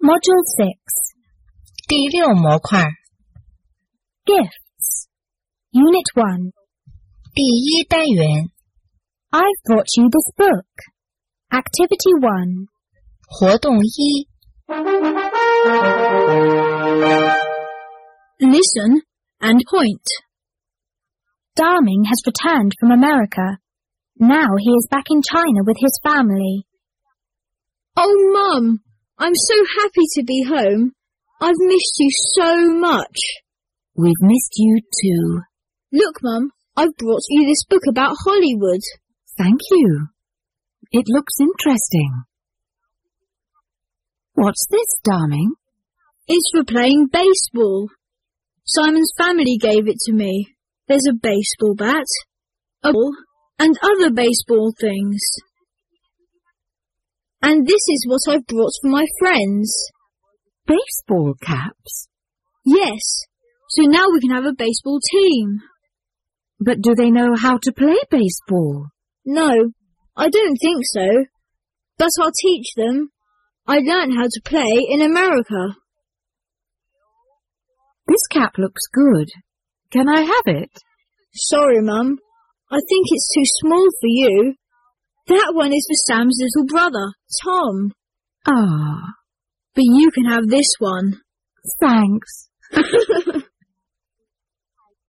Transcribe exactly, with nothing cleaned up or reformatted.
Module six. 第六模块 Gifts. Unit one. 第一单元 I've brought you this book. Activity one. 活动一 Listen and point. Darming has returned from America. Now he is back in China with his family. Oh, Mum, I'm so happy to be home. I've missed you so much. We've missed you too. Look, Mum, I've brought you this book about Hollywood. Thank you. It looks interesting. What's this, Darming? It's for playing baseball. Simon's family gave it to me. There's a baseball bat, a ball, and other baseball things. And this is what I've brought for my friends. Baseball caps? Yes, so now we can have a baseball team. But do they know how to play baseball? No, I don't think so. But I'll teach them. I learned how to play in America. This cap looks good. Can I have it? Sorry, Mum. I think it's too small for you. That one is for Sam's little brother, Tom. Ah, But you can have this one. thanks.